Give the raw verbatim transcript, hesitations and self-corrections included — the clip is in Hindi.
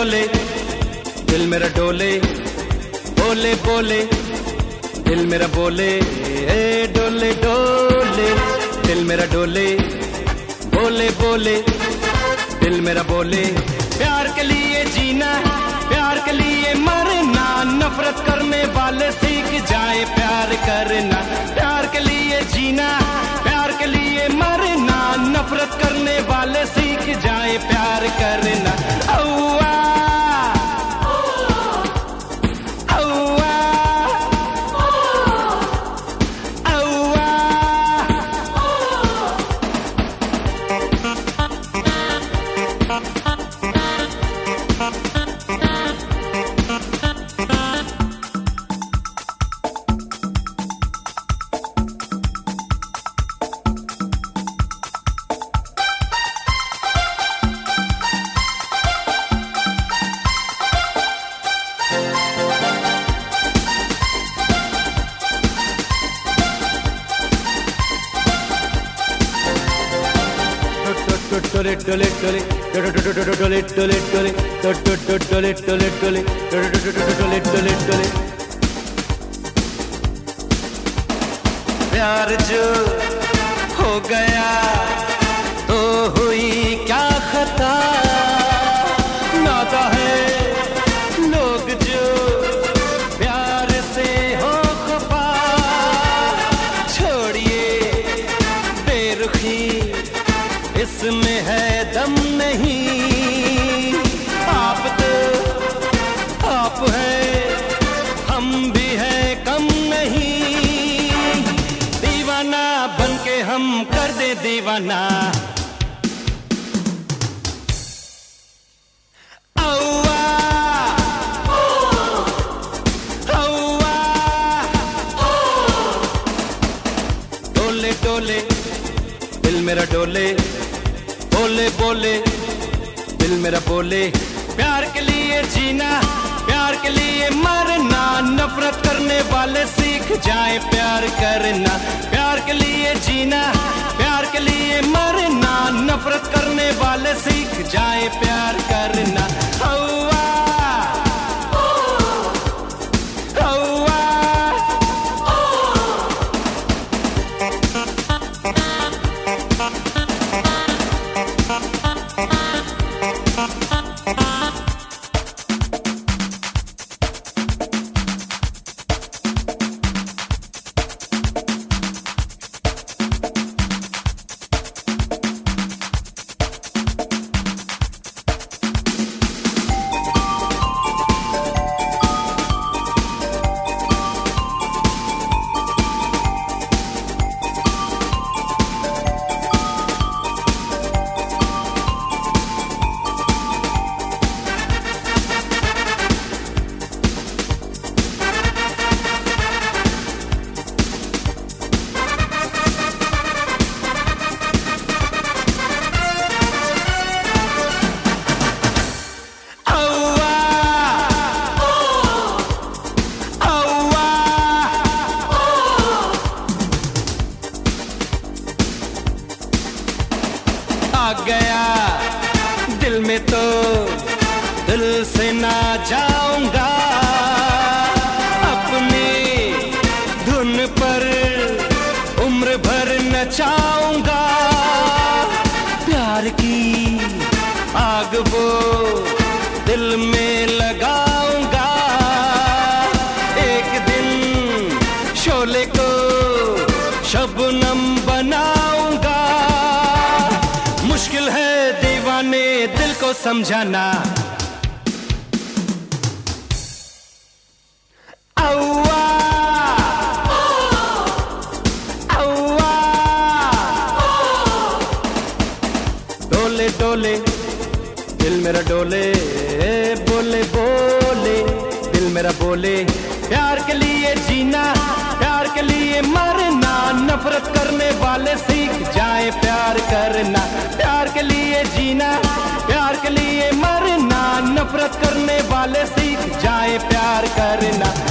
डोले दिल मेरा डोले, बोले बोले दिल मेरा बोले, ए डोले डोले दिल मेरा डोले, बोले बोले दिल मेरा बोले। प्यार के लिए जीना, प्यार के लिए मरना, नफरत करने वाले सीख जाए प्यार करना। प्यार के लिए जीना, प्यार के लिए मरना, नफरत करने वाले सीख जाए प्यार करना। औआ टोले टोले टोले टोले टोले टोले टोले टोले टोले टोले टोले टोले टोले। प्यार जो हो गया तो हुई क्या खता, नाता है लोग जो प्यार से हो खफा। छोड़िए बेरुखी, इसमें है दम नहीं। आप तो आप है, हम भी है कम नहीं। दीवाना बन के हम कर दे दीवाना। औआ औआ डोले डोले दिल मेरा डोले, बोले बोले दिल मेरा बोले। प्यार के लिए जीना, प्यार के लिए मरना, नफरत करने वाले सीख जाए प्यार करना। प्यार के लिए जीना, प्यार के लिए मरना, नफरत करने वाले सीख जाए प्यार करना। औआ आ गया दिल में तो दिल से ना जाऊंगा। अपनी धुन पर उम्र भर नचाऊंगा। प्यार की आग वो दिल में लगाऊंगा। एक दिन शोले को शबनम बनाऊंगा। मुश्किल है दीवाने दिल को समझाना। औआ औआ डोले डोले दिल मेरा डोले, बोले बोले दिल मेरा बोले। प्यार के लिए जीना, प्यार के लिए मरना, नफरत करने वाले सीख जाए प्यार करना। प्यार के लिए जीना, प्यार के लिए मरना, नफरत करने वाले सीख जाए प्यार करना।